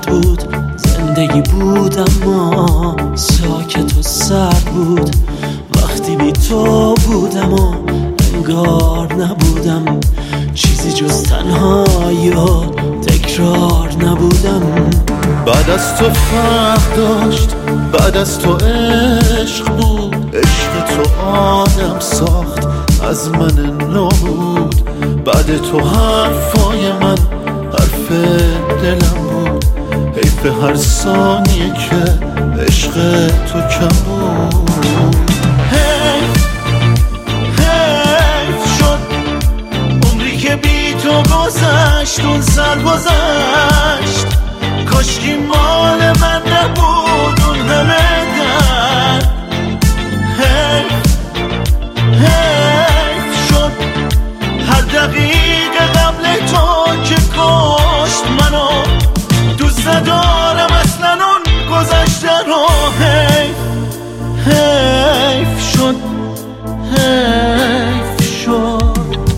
سرد بود، زندگی بود اما ساکت و سرد بود. وقتی بی تو بودم و انگار نبودم، چیزی جز تنهایی و تکرار نبودم. بعد از تو فرق داشت، بعد از تو عشق بود، عشق تو آدم ساخت از من نابود. بعد تو حرفای من حرف دلم بود، حیف هر ثانیه که عشق تو کم بود. حیف شد عمری که بی تو گذشت، اون سال گذشت، کاشکی مال من نبود اون همه درد. حیف شد هر دقیقه قبل تو که کشت منو، دوست ندارم اصلا اون گذشته رو. حیف شد، حیف شد.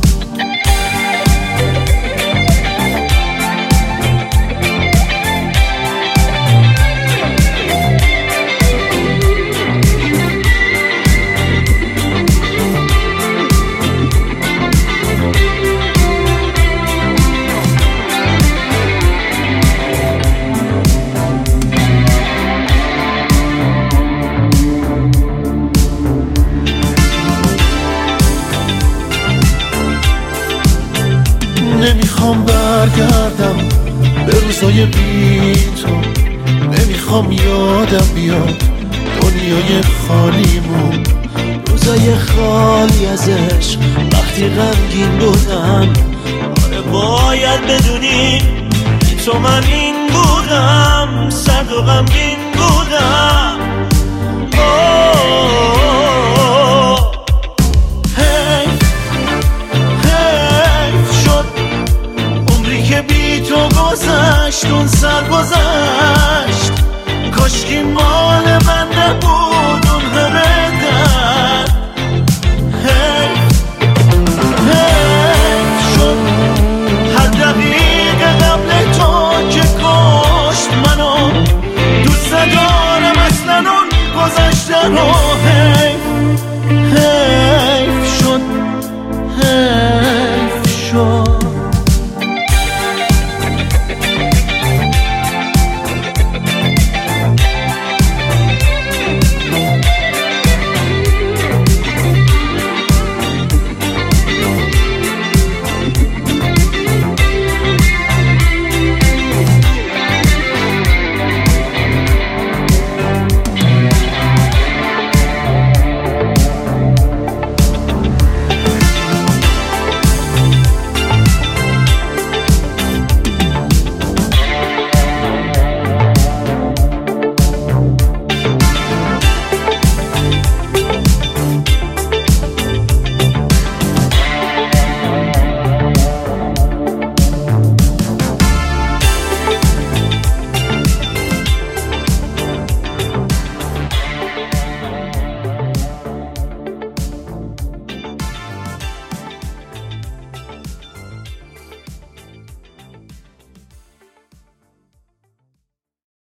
نمیخوام برگردم به روزای بی تو، نمیخوام یادم بیاد دنیای خالیمون، روزای خالی از عشق وقتی غمگین بودم. آره باید بدونی بی تو من این بودم، سرد و غمگین بودم.